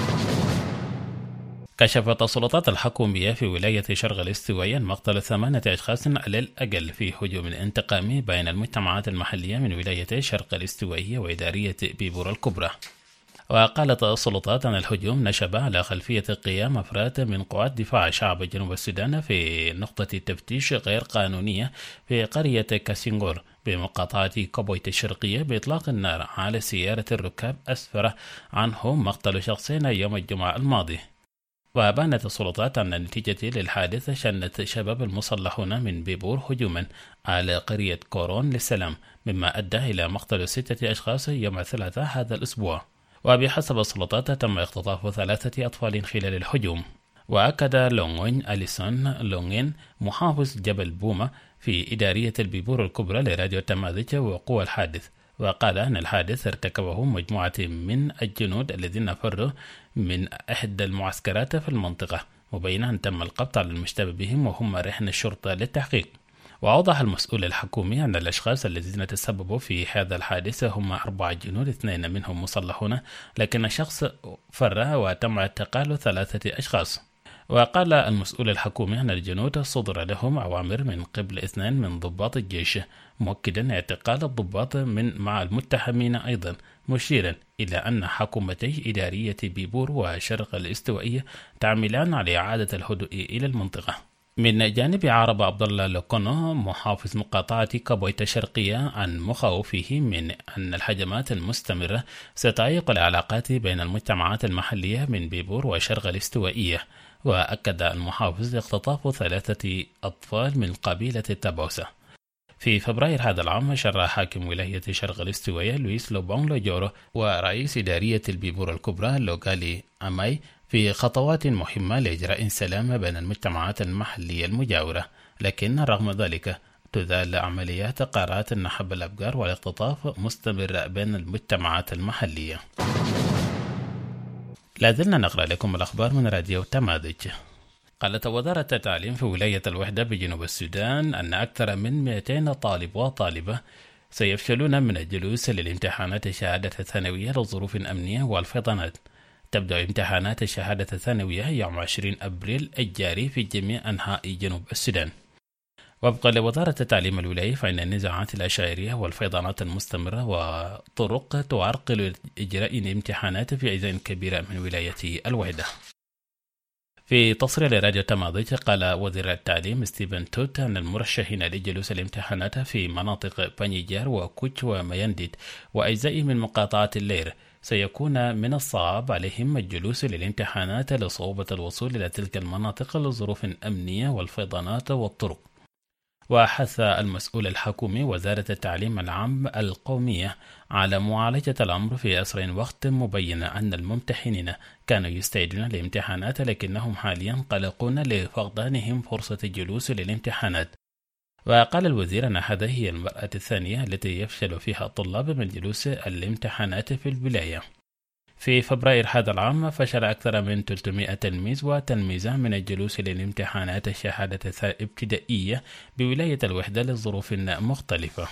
كشفت السلطات الحكومية في ولاية شرق الاستوائية مقتل ثمانية أشخاص على الأقل في هجوم انتقامي بين المجتمعات المحلية من ولاية شرق الاستوائية وإدارية بيبور الكبرى. وقالت السلطات أن الهجوم نشب على خلفية قيام أفراد من قوات دفاع شعب جنوب السودان في نقطة تفتيش غير قانونية في قرية كاسينغور بمقاطعة كوبويت الشرقية بإطلاق النار على سيارة الركاب أسفر عنهم مقتل شخصين يوم الجمعة الماضي. وأبانت السلطات أن نتيجة للحادث شنت شباب المسلحون من بيبور هجوما على قرية كورون للسلام، مما أدى إلى مقتل ستة أشخاص يوم الثلاثاء هذا الأسبوع. وبحسب السلطات تم اختطاف ثلاثة أطفال خلال الهجوم. وأكد لونغين أليسون لونغين محافظ جبل بوما في إدارية البيبور الكبرى لراديو التماذج وقوى الحادث، وقال أن الحادث ارتكبه مجموعة من الجنود الذين فروا من إحدى المعسكرات في المنطقة، مبينا أن تم القبض على المشتبه بهم وهم رهن الشرطة للتحقيق. وأوضح المسؤول الحكومي أن الأشخاص الذين تسببوا في هذا الحادث هم أربعة جنود، اثنين منهم مسلحون، لكن شخص فر وتم اعتقال ثلاثة أشخاص. وقال المسؤول الحكومي أن الجنود صدر لهم أوامر من قبل اثنين من ضباط الجيش، مؤكدا اعتقال الضباط من مع المتهمين أيضا، مشيرا إلى أن حكومتي إدارية بيبور وشرق الاستوائية تعملان على إعادة الهدوء إلى المنطقة. من جانب عرب عبد الله لوكونو محافظ مقاطعة كابويتا الشرقية عن مخاوفه من أن الهجمات المستمرة ستعيق العلاقات بين المجتمعات المحلية من بيبور وشرق الاستوائية. وأكد المحافظ اختطاف ثلاثة أطفال من قبيلة تابوسا. في فبراير هذا العام شرع حاكم ولاية شرق الاستوائية لويس لوبون لوجورو ورئيس إدارية البيبور الكبرى لوغالي أماي في خطوات مهمة لإجراء سلام بين المجتمعات المحلية المجاورة، لكن رغم ذلك تزال عمليات قارات نحب الأبقار والاختطاف مستمرة بين المجتمعات المحلية. لازلنا نقرأ لكم الأخبار من راديو تماذج. قالت وزارة التعليم في ولاية الوحدة بجنوب السودان أن أكثر من مئتين طالب وطالبة سيفشلون من الجلوس للامتحانات الشهادة الثانوية لظروف أمنية والفيضانات. تبدأ امتحانات الشهادة الثانوية يوم عشرين أبريل الجاري في جميع أنحاء جنوب السودان. وفقا لوزارة التعليم الولاية فإن النزاعات العشائرية والفيضانات المستمرة وطرق تعرقل إجراء الامتحانات في أجزاء كبيرة من ولاية الوحدة. في تصريح لراديو تماضيج قال وزير التعليم ستيفن توت أن المرشحين لجلوس الامتحانات في مناطق بانيجار وكوتش وميانديت وأجزاء من مقاطعة اللير سيكون من الصعب عليهم الجلوس للامتحانات لصعوبة الوصول إلى تلك المناطق لظروف أمنية والفيضانات والطرق. وحث المسؤول الحكومي وزارة التعليم العام القومية على معالجة الأمر في أسرع وقت، مبينا أن الممتحنين كانوا يستعدون للامتحانات لكنهم حاليا قلقون لفقدانهم فرصة الجلوس للامتحانات. وقال الوزير أن هذه هي المرة الثانية التي يفشل فيها الطلاب من جلوس الامتحانات في الولاية. في فبراير هذا العام فشل أكثر من ثلاثمئة تلميذ وتلميذة من الجلوس للامتحانات الشهادة الابتدائية بولاية الوحدة لظروف مختلفة.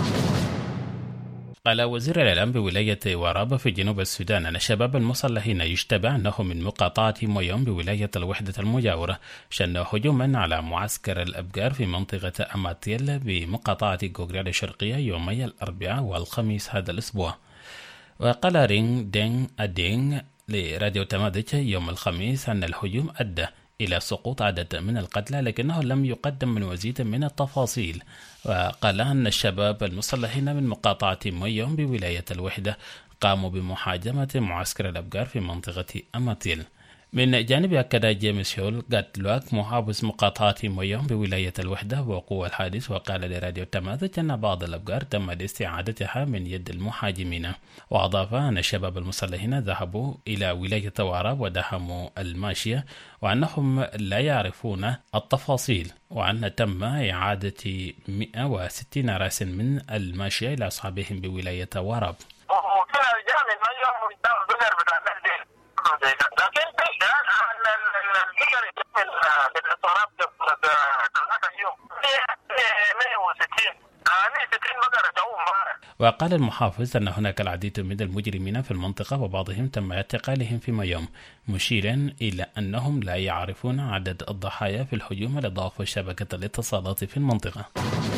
قال وزير الإعلام بولاية ورابة في جنوب السودان أن الشباب المسلحين يشتبه أنهم من مقاطعة مويوم بولاية الوحدة المجاورة شنوا هجوما على معسكر الأبقار في منطقة أماتيل بمقاطعة غوغريال الشرقية يومي الأربعاء والخميس هذا الأسبوع. وقال رينغ دينغ أدينغ لراديو تماذج يوم الخميس أن الهجوم أدى إلى سقوط عدد من القتلى لكنه لم يقدم من مزيد من التفاصيل. وقال أن الشباب المسلحين من مقاطعة مويوم بولاية الوحدة قاموا بمحاجمة معسكر الأبقار في منطقة أماتيل. من جانب أكد جيمس هول غاتلواك محافظ مقاطعة مويوم بولاية الوحدة وقوة الحادث، وقال لراديو تماذج أن بعض الأبقار تم استعادتها من يد المحاجمين. وأضاف أن الشباب المسلحين ذهبوا إلى ولاية وراب ودهموا الماشية وأنهم لا يعرفون التفاصيل، وأن تم إعادة مئة وستين رأس من الماشية إلى أصحابهم بولاية وراب. لكن وقال المحافظ أن هناك العديد من المجرمين في المنطقة وبعضهم تم اعتقالهم في مويوم، مشيرا إلى أنهم لا يعرفون عدد الضحايا في الهجوم لضعف شبكة الاتصالات في المنطقة.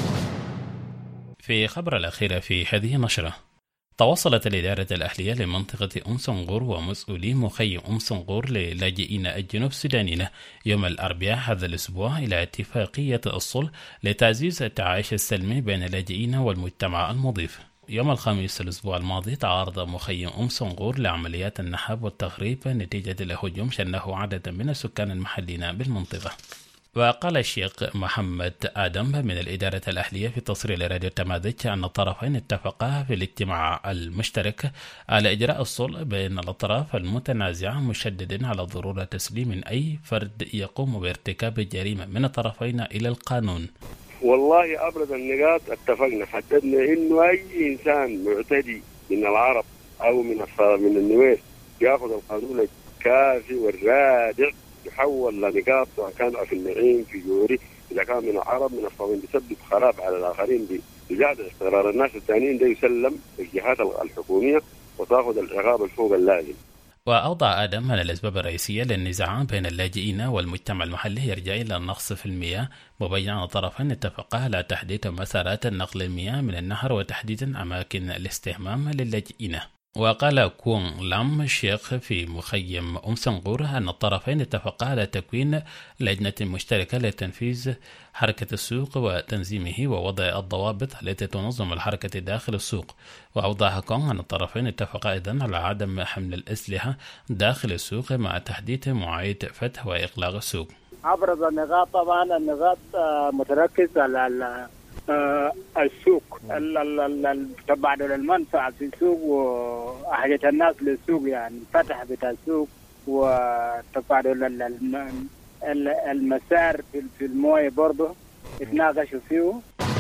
في خبر الأخير في هذه النشرة، توصلت الإدارة الأهلية لمنطقة أم سنغور ومسؤولي مخيم أم سنغور للاجئين الجنوب السودانيين يوم الأربعاء هذا الأسبوع إلى اتفاقية الصلح لتعزيز التعايش السلمي بين اللاجئين والمجتمع المضيف. يوم الخميس الأسبوع الماضي تعرض مخيم أم سنغور لعمليات النهب والتخريب نتيجة لهجوم شنه عدد من السكان المحليين بالمنطقة. وقال الشيخ محمد آدم من الإدارة الأهلية في تصريح لراديو تماذج أن الطرفين اتفقا في الاجتماع المشترك على إجراء الصلح بين الأطراف المتنازعة، مشددا على ضرورة تسليم أي فرد يقوم بارتكاب الجريمة من الطرفين إلى القانون. والله أبرز النقاط اتفقنا حددنا إنه أي إنسان معتدي من العرب أو من من النوير يأخذ القانون الكافي والرادع يحول لنقاط، سواء كان في النعيم في جوري، إذا كان من العرب من الصوين بيسبب خراب على الآخرين بزيادة استقرار الناس الثانيين، ده يسلم الجهات الحكومية وتأخذ العقاب الفوق اللازم. وأوضع آدم أن الأسباب الرئيسية للنزاع بين اللاجئين والمجتمع المحلي يرجع إلى النقص في المياه، مبينا الطرفين اتفقا على تحديد مسارات نقل المياه من النهر وتحديد أماكن الاستحمام للاجئين. وقال كون لام الشيخ في مخيم أم سنغور أن الطرفين اتفقا على تكوين لجنة مشتركة لتنفيذ حركة السوق وتنظيمه ووضع الضوابط التي تنظم الحركة داخل السوق. وأوضح كون أن الطرفين اتفقا أيضا على عدم حمل الأسلحة داخل السوق مع تحديد مواعيد فتح وإغلاق السوق. أبرز النقاط طبعا النقاط متركز على السوق، تبادل المنفعة في السوق وحاجة الناس للسوق، يعني فتح بتاع السوق وتبادل المسار في المويه برضه اتناقشوا فيه.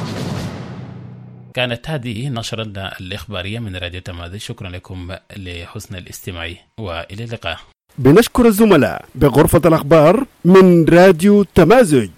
كانت هذه نشرتنا الإخبارية من راديو تمازج، شكرا لكم لحسن الاستماع وإلى اللقاء. بنشكر الزملاء بغرفة الأخبار من راديو تمازج.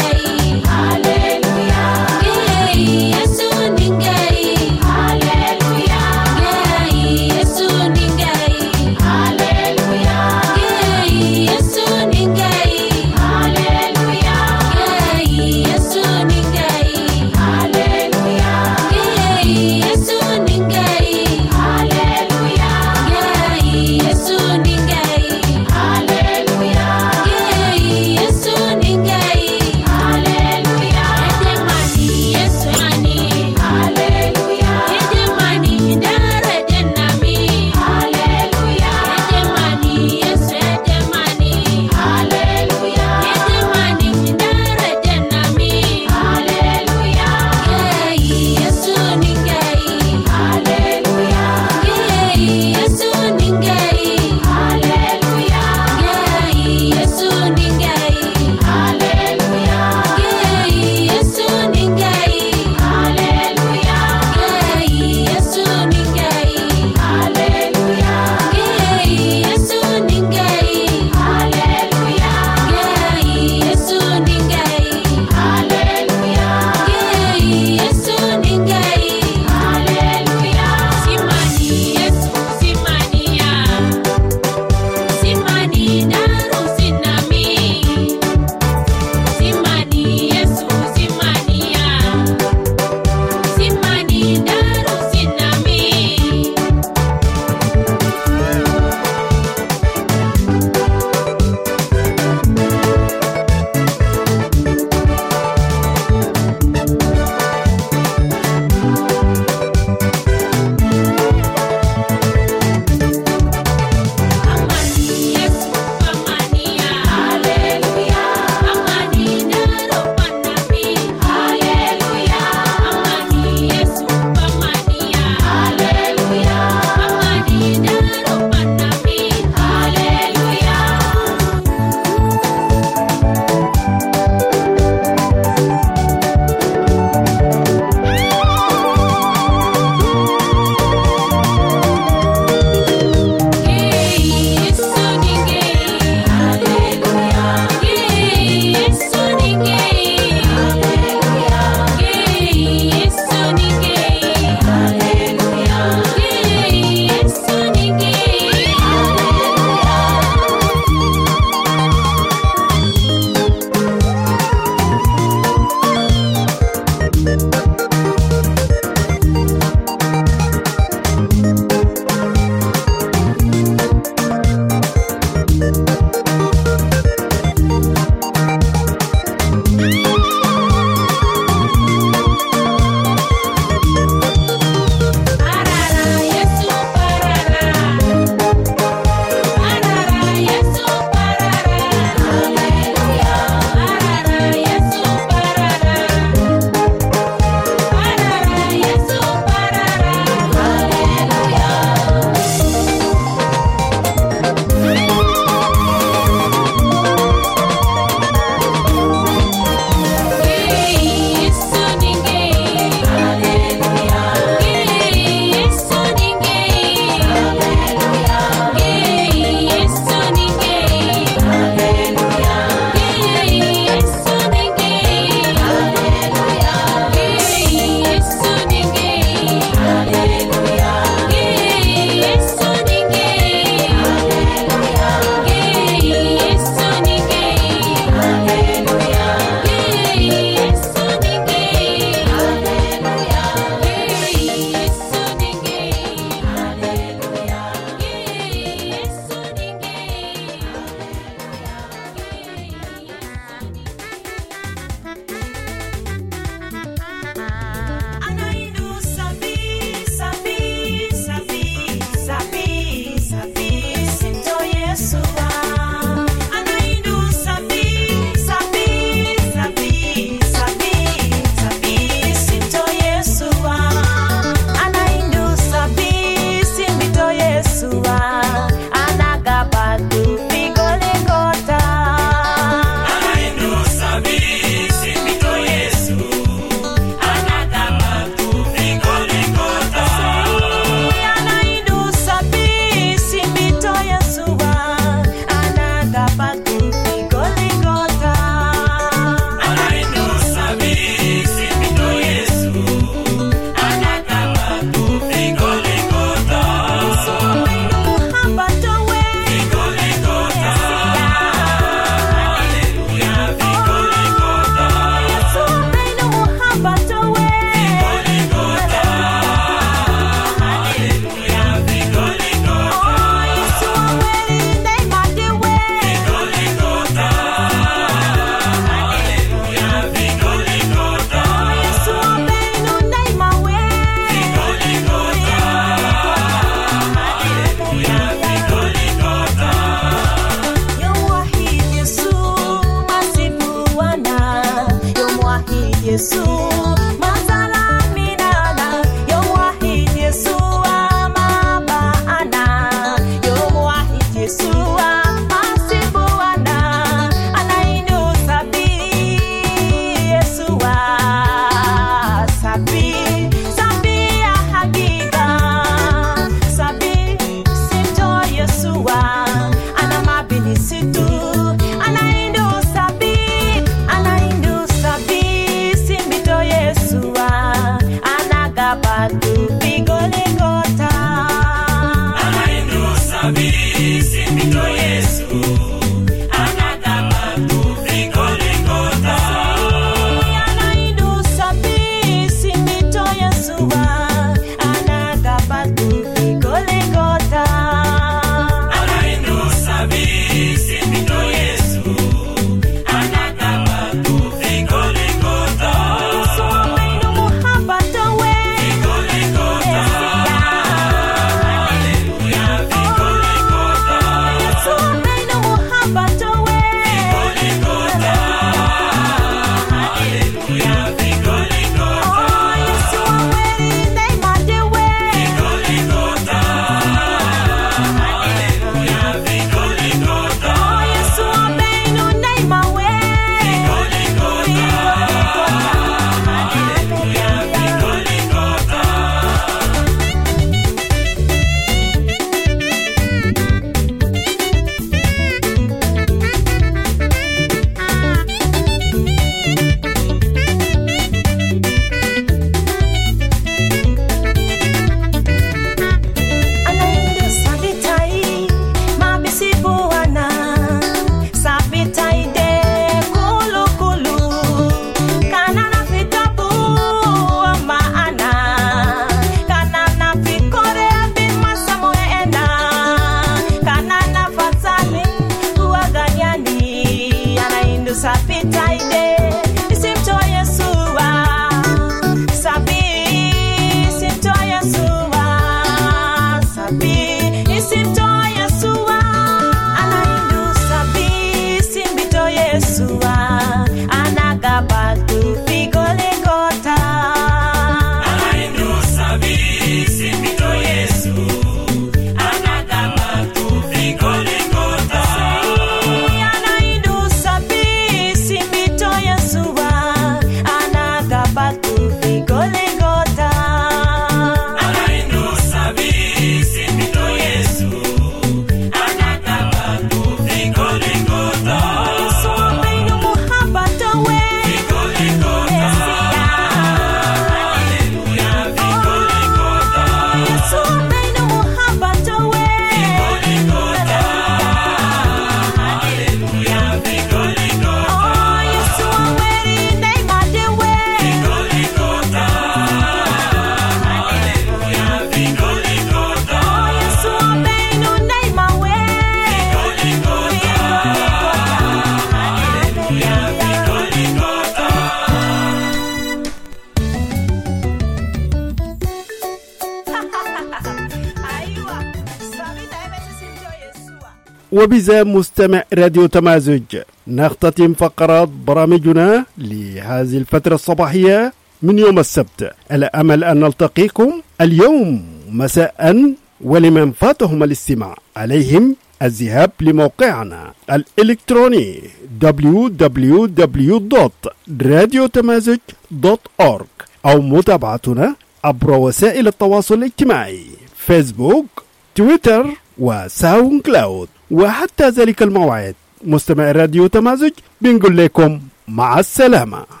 وبذا مستمع راديو تمازج نختتم فقرات برامجنا لهذه الفترة الصباحية من يوم السبت، على أمل أن نلتقيكم اليوم مساء، ولمن فاتهم الاستماع عليهم الذهاب لموقعنا الإلكتروني دبليو دبليو دبليو دوت راديو تمازج دوت أورج أو متابعتنا عبر وسائل التواصل الاجتماعي فيسبوك، تويتر وساوند كلاود. وحتى ذلك الموعد مستمع راديو تمازج بنقول لكم مع السلامة.